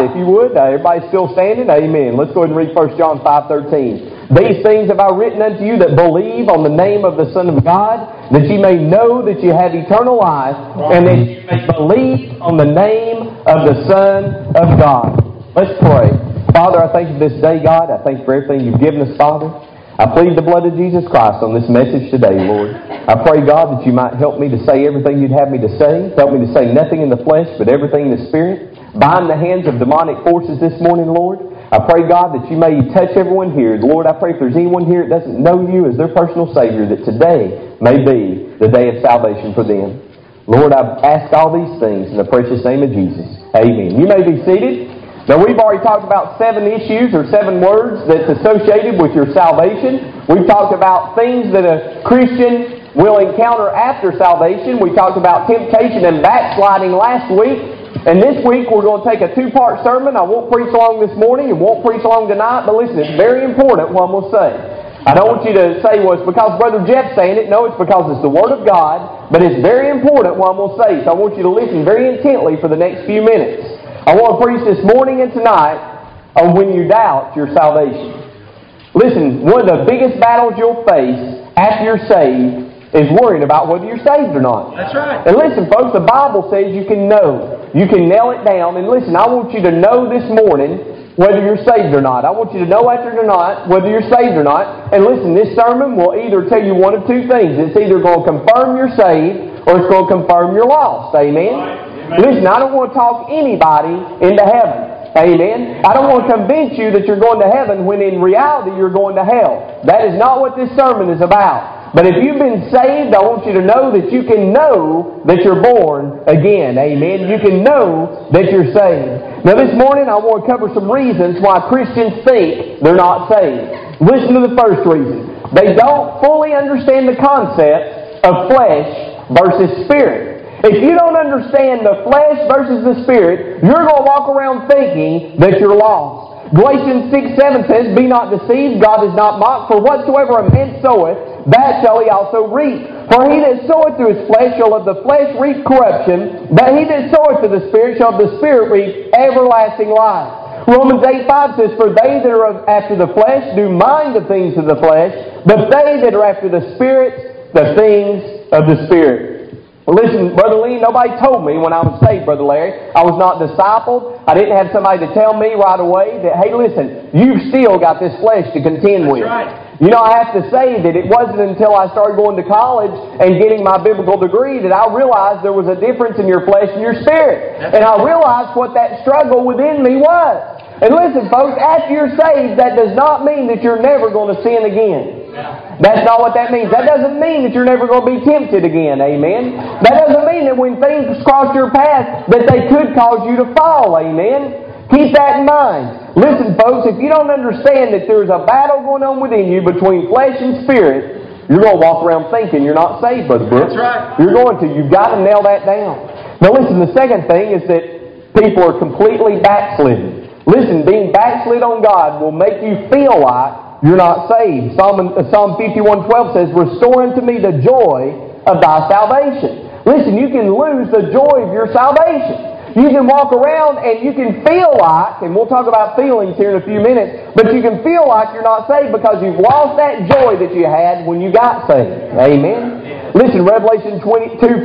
tonight, if you would. Everybody's still standing? Amen. Let's go ahead and read 1 John 5:13. These things have I written unto you that believe on the name of the Son of God, that ye may know that you have eternal life, and that you may believe on the name of the Son of God. Let's pray. Father, I thank you for this day, God. I thank you for everything you've given us, Father. I plead the blood of Jesus Christ on this message today, Lord. I pray, God, that you might help me to say everything you'd have me to say. Help me to say nothing in the flesh, but everything in the Spirit. Bind the hands of demonic forces this morning, Lord. I pray, God, that you may touch everyone here. Lord, I pray if there's anyone here that doesn't know you as their personal Savior, that today may be the day of salvation for them. Lord, I ask all these things in the precious name of Jesus. Amen. You may be seated. Now, we've already talked about 7 issues or 7 words that's associated with your salvation. We've talked about things that a Christian will encounter after salvation. We talked about temptation and backsliding last week. And this week we're going to take a 2-part sermon. I won't preach long this morning and won't preach long tonight, but listen, it's very important what I'm going to say. I don't want you to say, well, it's because Brother Jeff's saying it. No, it's because it's the Word of God, but it's very important what I'm going to say. So I want you to listen very intently for the next few minutes. I want to preach this morning and tonight on when you doubt your salvation. Listen, one of the biggest battles you'll face after you're saved is worrying about whether you're saved or not. That's right. And listen, folks, the Bible says you can know. You can nail it down. And listen, I want you to know this morning whether you're saved or not. I want you to know after tonight whether you're saved or not. And listen, this sermon will either tell you one of 2 things. It's either going to confirm you're saved or it's going to confirm you're lost. Amen? Right. Listen, I don't want to talk anybody into heaven. Amen? I don't want to convince you that you're going to heaven when in reality you're going to hell. That is not what this sermon is about. But if you've been saved, I want you to know that you can know that you're born again. Amen? You can know that you're saved. Now this morning I want to cover some reasons why Christians think they're not saved. Listen to the first reason. They don't fully understand the concept of flesh versus spirit. If you don't understand the flesh versus the spirit, you're going to walk around thinking that you're lost. Galatians 6:7 says, Be not deceived, God is not mocked, for whatsoever a man soweth, that shall he also reap. For he that soweth to his flesh shall of the flesh reap corruption, but he that soweth to the Spirit shall of the Spirit reap everlasting life. Romans 8:5 says, For they that are after the flesh do mind the things of the flesh, but they that are after the Spirit, the things of the Spirit. Listen, Brother Lee, nobody told me when I was saved, Brother Larry. I was not discipled. I didn't have somebody to tell me right away that, hey, listen, you've still got this flesh to contend with. Right. You know, I have to say that it wasn't until I started going to college and getting my biblical degree that I realized there was a difference in your flesh and your spirit. And I realized what that struggle within me was. And listen, folks, after you're saved, that does not mean that you're never going to sin again. That's not what that means. That doesn't mean that you're never going to be tempted again. Amen. That doesn't mean that when things cross your path that they could cause you to fall. Amen. Keep that in mind. Listen, folks, if you don't understand that there's a battle going on within you between flesh and spirit, you're going to walk around thinking you're not saved, Brother Brooks. That's right. You're going to. You've got to nail that down. Now listen, the second thing is that people are completely backslidden. Listen, being backslid on God will make you feel like you're not saved. Psalm 51:12 says, Restore unto me the joy of thy salvation. Listen, you can lose the joy of your salvation. You can walk around and you can feel like, and we'll talk about feelings here in a few minutes, but you can feel like you're not saved because you've lost that joy that you had when you got saved. Amen? Listen, Revelation 2:4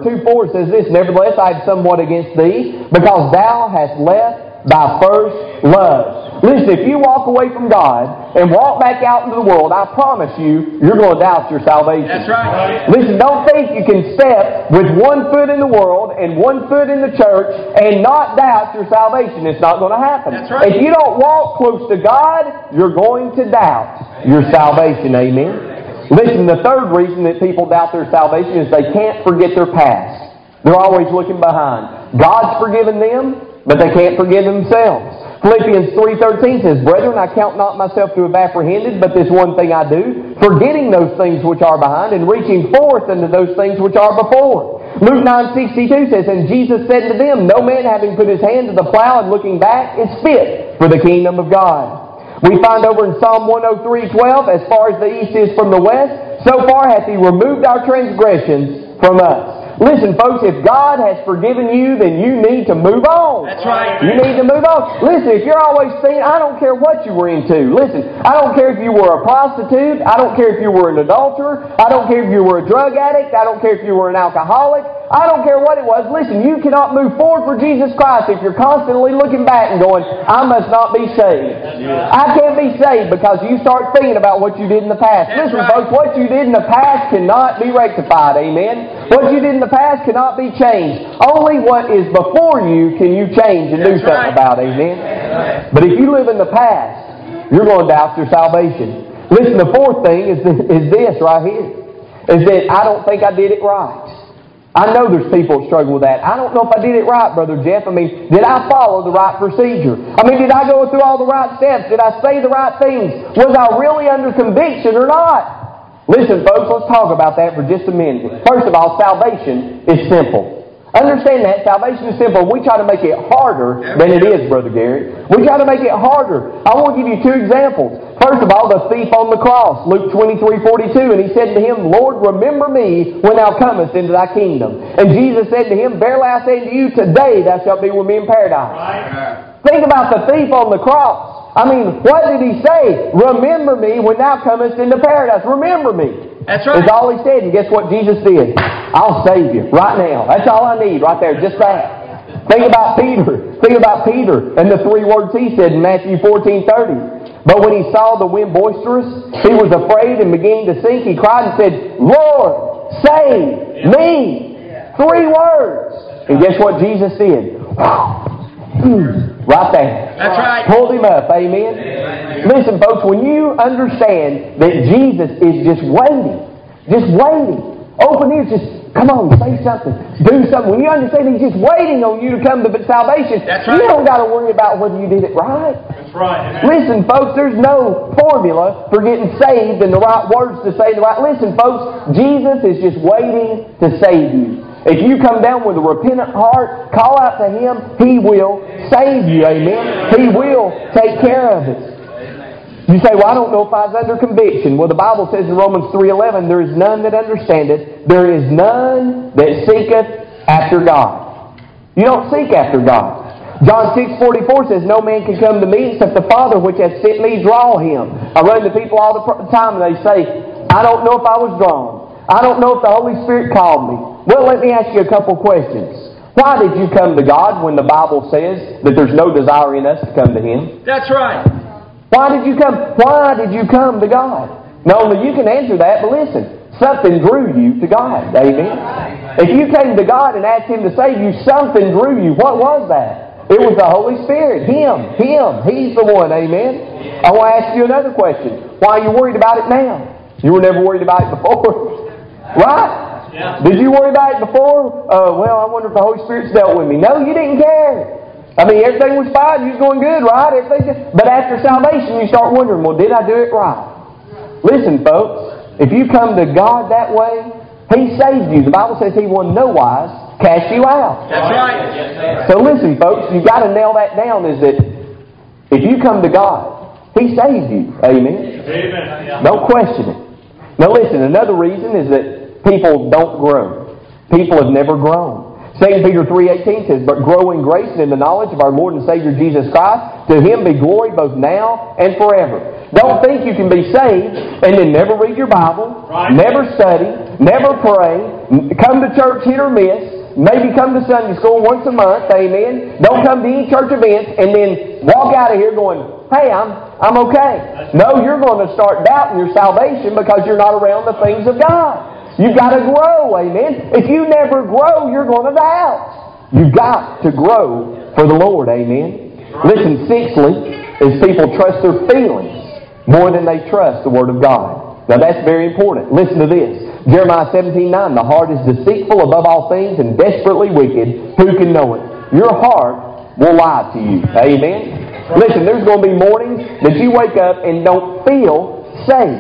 says this, Nevertheless I have somewhat against thee, because thou hast left thy first love. Listen, if you walk away from God and walk back out into the world, I promise you, you're going to doubt your salvation. That's right. Listen, don't think you can step with one foot in the world and one foot in the church and not doubt your salvation. It's not going to happen. That's right. If you don't walk close to God, you're going to doubt your salvation. Amen? Listen, the third reason that people doubt their salvation is they can't forget their past. They're always looking behind. God's forgiven them, but they can't forgive themselves. Philippians 3:13 says, Brethren, I count not myself to have apprehended, but this one thing I do, forgetting those things which are behind, and reaching forth unto those things which are before. Luke 9:62 says, And Jesus said to them, No man having put his hand to the plow and looking back is fit for the kingdom of God. We find over in Psalm 103:12, As far as the east is from the west, so far hath he removed our transgressions from us. Listen, folks, if God has forgiven you, then you need to move on. That's right. You need to move on. Listen, if you're always saying, I don't care what you were into. Listen, I don't care if you were a prostitute. I don't care if you were an adulterer. I don't care if you were a drug addict. I don't care if you were an alcoholic. I don't care what it was. Listen, you cannot move forward for Jesus Christ if you're constantly looking back and going, I must not be saved. I can't be saved because you start thinking about what you did in the past. Listen, folks, what you did in the past cannot be rectified. Amen? What you did in the past cannot be changed. Only what is before you can you change and do something about. Amen? But if you live in the past, you're going to doubt your salvation. Listen, the fourth thing is this right here. Is that I don't think I did it right. I know there's people that struggle with that. I don't know if I did it right, Brother Jeff. I mean, did I follow the right procedure? I mean, did I go through all the right steps? Did I say the right things? Was I really under conviction or not? Listen, folks, let's talk about that for just a minute. First of all, salvation is simple. Understand that. Salvation is simple. We try to make it harder than it is, Brother Gary. We try to make it harder. I want to give you two examples. First of all, the thief on the cross, Luke 23:42, and he said to him, Lord, remember me when thou comest into thy kingdom. And Jesus said to him, Verily I say unto you, today thou shalt be with me in paradise. Right. Think about the thief on the cross. I mean, what did he say? Remember me when thou comest into paradise. Remember me. That's right. That's all he said, and guess what Jesus did? I'll save you right now. That's all I need right there, just that. Think about Peter. Think about Peter and the three words he said in Matthew 14:30. But when he saw the wind boisterous, he was afraid and beginning to sink. He cried and said, Lord, save me. Three words. And guess what Jesus did? Right there. That's right. Pulled him up. Amen. Listen, folks, when you understand that Jesus is just waiting, open ears, just come on, say something, do something. When you understand He's just waiting on you to come to salvation, that's right. You don't got to worry about whether you did it right. That's right. Listen, folks, there's no formula for getting saved and the right words to say. Listen, folks, Jesus is just waiting to save you. If you come down with a repentant heart, call out to Him, He will save you. Amen. He will take care of it. You say, well, I don't know if I was under conviction. Well, the Bible says in Romans 3:11, there is none that understandeth, there is none that seeketh after God. You don't seek after God. John 6:44 says, no man can come to me except the Father which hath sent me draw him. I run to people all the time and they say, I don't know if I was drawn. I don't know if the Holy Spirit called me. Well, let me ask you a couple questions. Why did you come to God when the Bible says that there's no desire in us to come to Him? That's right. Why did you come? Why did you come to God? Not only you can answer that, but listen, something drew you to God. Amen. If you came to God and asked Him to save you, something drew you. What was that? It was the Holy Spirit. Him. He's the one. Amen. I want to ask you another question. Why are you worried about it now? You were never worried about it before. Right? Yeah. Did you worry about it before? Well, I wonder if the Holy Spirit's dealt with me. No, you didn't care. I mean, everything was fine. You was going good, right? But after salvation, you start wondering, well, did I do it right? Listen, folks, if you come to God that way, He saved you. The Bible says He will in no wise cast you out. That's right. So listen, folks, you've got to nail that down, is that if you come to God, He saved you. Amen? Amen. Don't question it. Now listen, another reason is that people don't grow. People have never grown. 2 Peter 3:18 says, but grow in grace and in the knowledge of our Lord and Savior Jesus Christ. To Him be glory both now and forever. Don't think you can be saved and then never read your Bible, never study, never pray, come to church hit or miss, maybe come to Sunday school once a month, amen. Don't come to any church events and then walk out of here going, hey, I'm okay. No, you're going to start doubting your salvation because you're not around the things of God. You've got to grow, amen. If you never grow, you're going to doubt. You've got to grow for the Lord, amen. Listen, sixthly, is people trust their feelings more than they trust the Word of God. Now that's very important. Listen to this. Jeremiah 17:9, the heart is deceitful above all things and desperately wicked. Who can know it? Your heart will lie to you, amen. Listen, there's going to be mornings that you wake up and don't feel saved,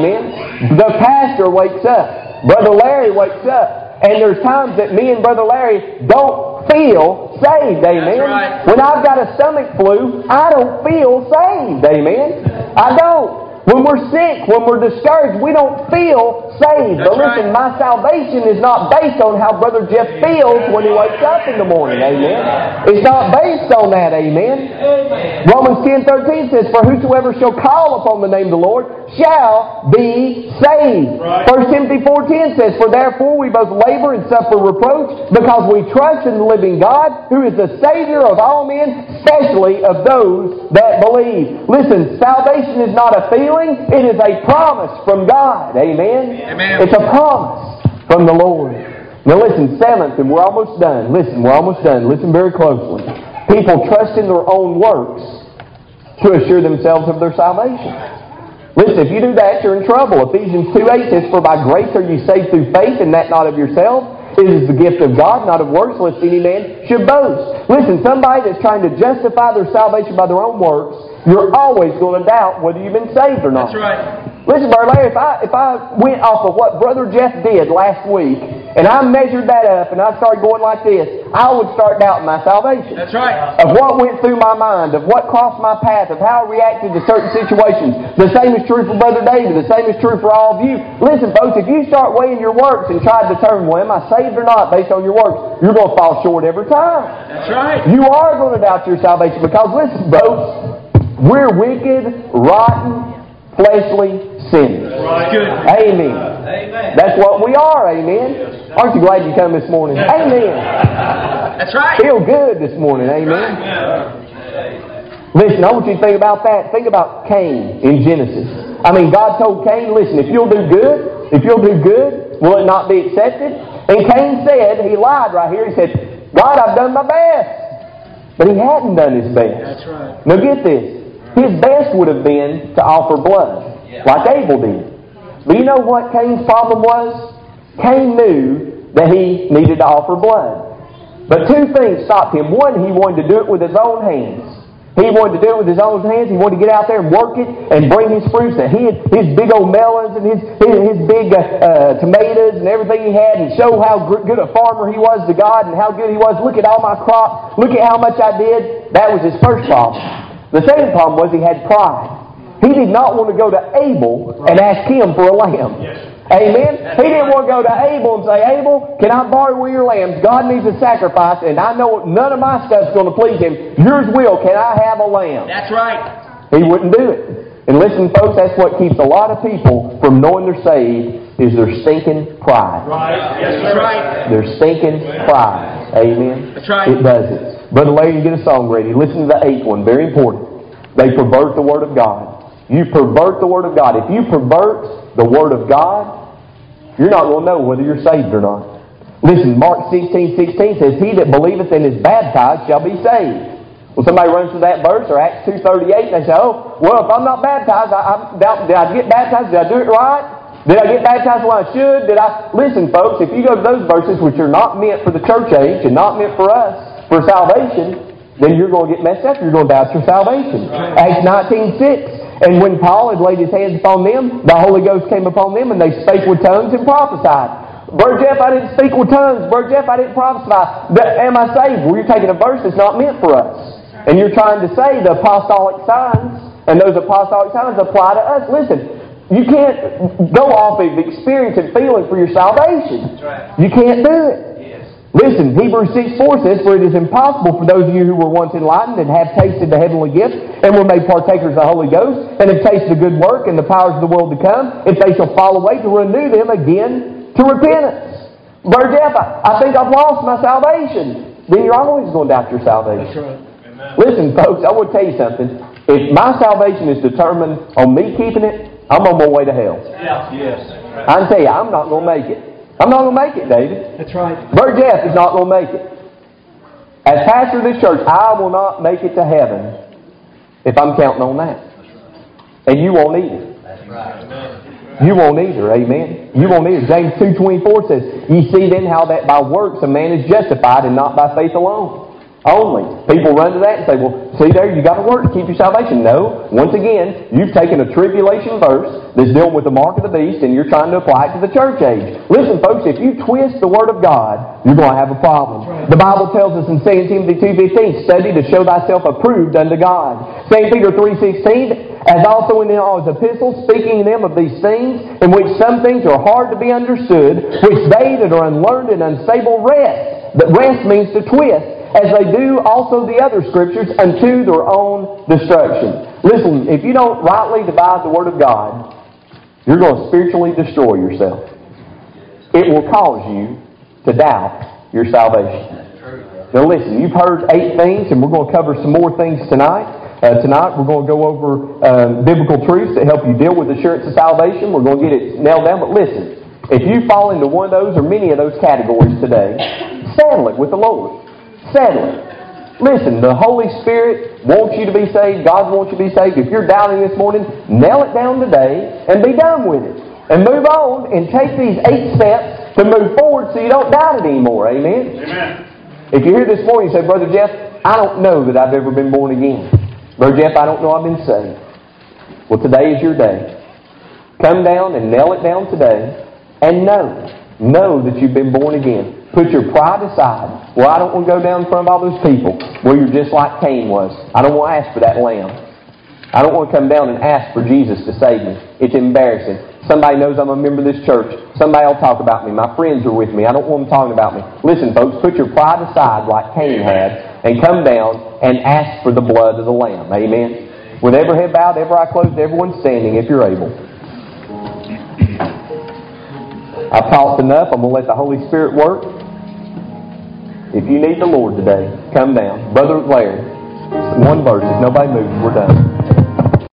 amen. The pastor wakes up. Brother Larry wakes up, and there's times that me and Brother Larry don't feel saved, amen. Right. When I've got a stomach flu, I don't feel saved, amen. I don't. When we're sick, when we're discouraged, we don't feel saved. But listen, my salvation is not based on how Brother Jeff feels when he wakes up in the morning. Amen. It's not based on that. Amen. Romans 10:13 says, "For whosoever shall call upon the name of the Lord shall be saved." 1 Timothy 4:10 says, "For therefore we both labor and suffer reproach, because we trust in the living God, who is the Savior of all men, especially of those that believe." Listen, salvation is not a feeling, it is a promise from God. Amen? Amen. It's a promise from the Lord. Now listen, seventh, and we're almost done. Listen, we're almost done. Listen very closely. People trust in their own works to assure themselves of their salvation. Listen, if you do that, you're in trouble. Ephesians 2:8 says, "For by grace are you saved through faith, and that not of yourself. It is the gift of God, not of works, lest any man should boast." Listen, somebody that's trying to justify their salvation by their own works, you're always going to doubt whether you've been saved or not. That's right. Listen, Brother Larry, if I went off of what Brother Jeff did last week, and I measured that up, and I started going like this, I would start doubting my salvation. That's right. Of what went through my mind, of what crossed my path, of how I reacted to certain situations. The same is true for Brother David. The same is true for all of you. Listen, folks, if you start weighing your works and try to determine, well, am I saved or not based on your works, you're going to fall short every time. That's right. You are going to doubt your salvation because, listen, folks, we're wicked, rotten, fleshly sinners. That's good. Amen. Amen. That's what we are. Amen. Aren't you glad you come this morning? Amen. That's right. Feel good this morning. Amen. Listen, I want you to think about that. Think about Cain in Genesis. I mean, God told Cain, listen, if you'll do good, will it not be accepted? And Cain said, he lied right here. He said, God, I've done my best. But he hadn't done his best. That's right. Now get this. His best would have been to offer blood, like Abel did. But you know what Cain's problem was? Cain knew that he needed to offer blood. But two things stopped him. One, he wanted to do it with his own hands. He wanted to do it with his own hands. He wanted to get out there and work it and bring his fruits. His big old melons and his big tomatoes and everything he had, and show how good a farmer he was to God and how good he was. Look at all my crop. Look at how much I did. That was his first problem. The second problem was he had pride. He did not want to go to Abel and ask him for a lamb. Amen? He didn't want to go to Abel and say, Abel, can I borrow one of your lambs? God needs a sacrifice, and I know none of my stuff's going to please him. Yours will. Can I have a lamb? That's right. He wouldn't do it. And listen, folks, that's what keeps a lot of people from knowing they're saved, is their stinking pride. Right. Yes, that's right. Their stinking pride. Amen? That's right. It does it. Brother Larry, you get a song ready. Listen to the eighth one. Very important. They pervert the Word of God. You pervert the Word of God. If you pervert the Word of God, you're not going to know whether you're saved or not. Listen, Mark 16:16 says, "He that believeth and is baptized shall be saved." Well, somebody runs to that verse, or Acts 2:38, and they say, "Oh, well, if I'm not baptized, did I get baptized? Did I do it right? Did I get baptized when I should? Did I?" Listen, folks, if you go to those verses, which are not meant for the church age and not meant for us, for salvation, then you're going to get messed up. You're going to doubt your salvation. Acts 19:6. "And when Paul had laid his hands upon them, the Holy Ghost came upon them, and they spake with tongues and prophesied." Brother Jeff, I didn't speak with tongues. Brother Jeff, I didn't prophesy. Am I saved? Well, you're taking a verse that's not meant for us. And you're trying to say the apostolic signs, and those apostolic signs apply to us. Listen, you can't go off of experience and feeling for your salvation. You can't do it. Listen, Hebrews 6:4 says, "For it is impossible for those of you who were once enlightened and have tasted the heavenly gift and were made partakers of the Holy Ghost and have tasted the good work and the powers of the world to come, if they shall fall away, to renew them again to repentance." Brother Jeff, I think I've lost my salvation. Then you're always going to doubt your salvation. That's right. Listen, folks, I want to tell you something. If my salvation is determined on me keeping it, I'm on my way to hell. Yes. I can tell you, I'm not going to make it. I'm not going to make it, David. That's right. Brother Jeff is not going to make it. As pastor of this church, I will not make it to heaven if I'm counting on that. And you won't either. That's right. You won't either, amen? You won't either. James 2:24 says, "Ye see then how that by works a man is justified, and not by faith alone." Only. People run to that and say, "Well, see there, you got to work to keep your salvation." No. Once again, you've taken a tribulation verse that's dealing with the mark of the beast, and you're trying to apply it to the church age. Listen, folks, if you twist the Word of God, you're going to have a problem. The Bible tells us in 2 Timothy 2:15, "Study to show thyself approved unto God." 2 Peter 3:16, as also in all his epistles, speaking in them of these things, in which some things are hard to be understood, which they that are unlearned and unstable rest. But rest means to twist, as they do also the other Scriptures, unto their own destruction. Listen, if you don't rightly divide the Word of God, you're going to spiritually destroy yourself. It will cause you to doubt your salvation. Now listen, you've heard 8 things, and we're going to cover some more things tonight. Tonight we're going to go over biblical truths that help you deal with assurance of salvation. We're going to get it nailed down. But listen, if you fall into one of those or many of those categories today, settle it with the Lord. Settle it. Listen, the Holy Spirit wants you to be saved. God wants you to be saved. If you're doubting this morning, nail it down today and be done with it. And move on and take these 8 steps to move forward so you don't doubt it anymore. Amen? Amen. If you're here this morning and say, Brother Jeff, I don't know that I've ever been born again. Brother Jeff, I don't know I've been saved. Well, today is your day. Come down and nail it down today and know that you've been born again. Put your pride aside. Well, I don't want to go down in front of all those people. Well, you're just like Cain was. I don't want to ask for that lamb. I don't want to come down and ask for Jesus to save me. It's embarrassing. Somebody knows I'm a member of this church. Somebody will talk about me. My friends are with me. I don't want them talking about me. Listen, folks, put your pride aside like Cain had and come down and ask for the blood of the Lamb. Amen? With every head bowed, every eye closed, everyone standing if you're able. I've talked enough. I'm going to let the Holy Spirit work. If you need the Lord today, come down. Brother Larry, one verse. If nobody moves, we're done.